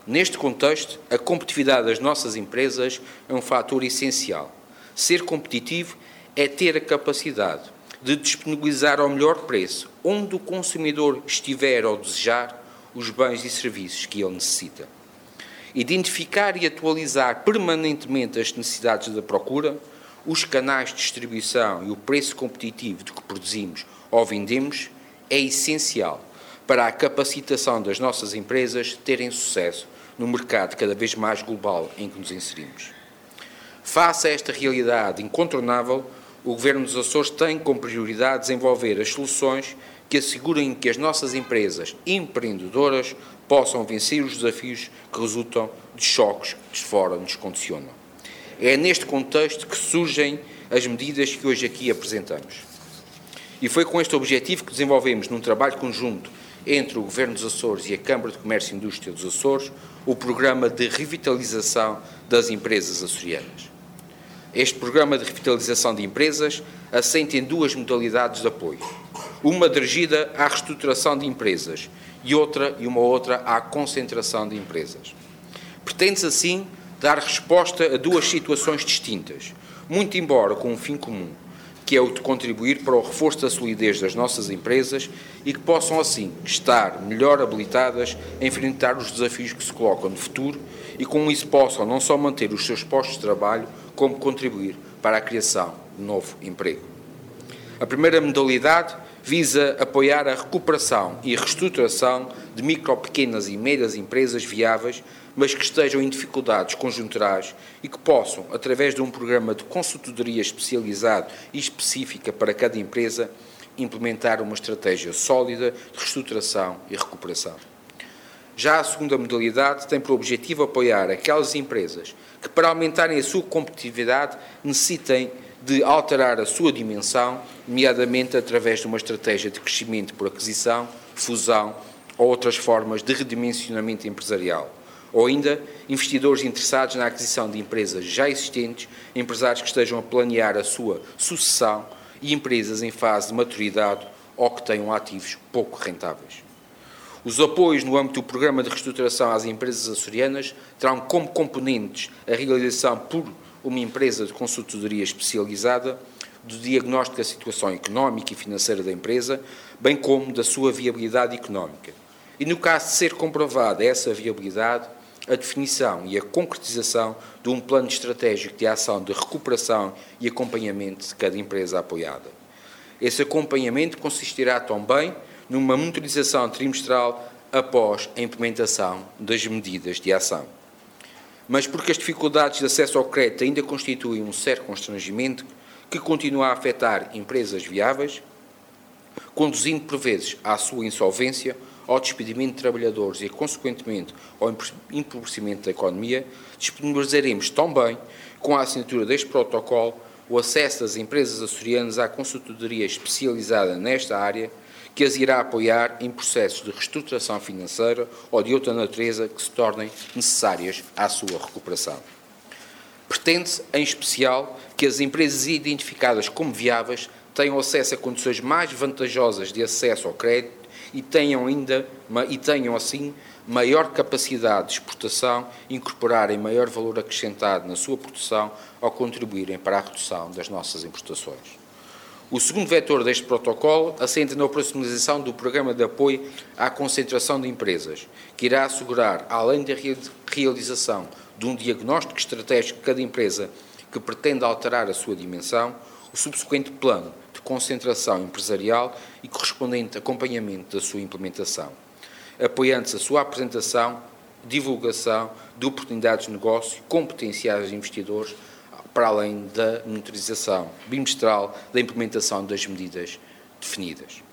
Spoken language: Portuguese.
Neste contexto, a competitividade das nossas empresas é um fator essencial. Ser competitivo é ter a capacidade de disponibilizar ao melhor preço, onde o consumidor estiver ou desejar, os bens e serviços que ele necessita. Identificar e atualizar permanentemente as necessidades da procura, os canais de distribuição e o preço competitivo de que produzimos ou vendemos é essencial para a capacitação das nossas empresas terem sucesso no mercado cada vez mais global em que nos inserimos. Face a esta realidade incontornável, o Governo dos Açores tem como prioridade desenvolver as soluções que assegurem que as nossas empresas empreendedoras possam vencer os desafios que resultam de choques que de fora nos condicionam. É neste contexto que surgem as medidas que hoje aqui apresentamos. E foi com este objetivo que desenvolvemos, num trabalho conjunto entre o Governo dos Açores e a Câmara de Comércio e Indústria dos Açores, o Programa de Revitalização das Empresas Açorianas. Este Programa de Revitalização de Empresas assenta em duas modalidades de apoio. Uma dirigida à reestruturação de empresas e uma outra à concentração de empresas. Pretende-se, assim, dar resposta a duas situações distintas, muito embora com um fim comum, que é o de contribuir para o reforço da solidez das nossas empresas e que possam, assim, estar melhor habilitadas a enfrentar os desafios que se colocam no futuro e com isso possam não só manter os seus postos de trabalho, como contribuir para a criação de novo emprego. A primeira modalidade visa apoiar a recuperação e reestruturação de micro, pequenas e médias empresas viáveis, mas que estejam em dificuldades conjunturais e que possam, através de um programa de consultoria especializado e específica para cada empresa, implementar uma estratégia sólida de reestruturação e recuperação. Já a segunda modalidade tem por objetivo apoiar aquelas empresas que, para aumentarem a sua competitividade, necessitem de alterar a sua dimensão, nomeadamente através de uma estratégia de crescimento por aquisição, fusão ou outras formas de redimensionamento empresarial. Ou ainda, investidores interessados na aquisição de empresas já existentes, empresários que estejam a planear a sua sucessão e empresas em fase de maturidade ou que tenham ativos pouco rentáveis. Os apoios no âmbito do Programa de Reestruturação às Empresas Açorianas terão como componentes a realização por uma empresa de consultoria especializada do diagnóstico da situação económica e financeira da empresa, bem como da sua viabilidade económica. E no caso de ser comprovada essa viabilidade, a definição e a concretização de um plano estratégico de ação de recuperação e acompanhamento de cada empresa apoiada. Esse acompanhamento consistirá também numa monitorização trimestral após a implementação das medidas de ação. Mas porque as dificuldades de acesso ao crédito ainda constituem um certo constrangimento que continua a afetar empresas viáveis, conduzindo por vezes à sua insolvência, ao despedimento de trabalhadores e, consequentemente, ao empobrecimento da economia, disponibilizaremos também, com a assinatura deste protocolo, o acesso das empresas açorianas à consultoria especializada nesta área, que as irá apoiar em processos de reestruturação financeira ou de outra natureza que se tornem necessárias à sua recuperação. Pretende-se, em especial, que as empresas identificadas como viáveis tenham acesso a condições mais vantajosas de acesso ao crédito e tenham assim maior capacidade de exportação e incorporarem maior valor acrescentado na sua produção ao contribuírem para a redução das nossas importações. O segundo vetor deste protocolo assenta na operacionalização do Programa de Apoio à Concentração de Empresas, que irá assegurar, além da realização de um diagnóstico estratégico de cada empresa que pretende alterar a sua dimensão, o subsequente plano de concentração empresarial e correspondente acompanhamento da sua implementação, apoiando-se a sua apresentação, divulgação de oportunidades de negócio com potenciais investidores, para além da monitorização bimestral da implementação das medidas definidas.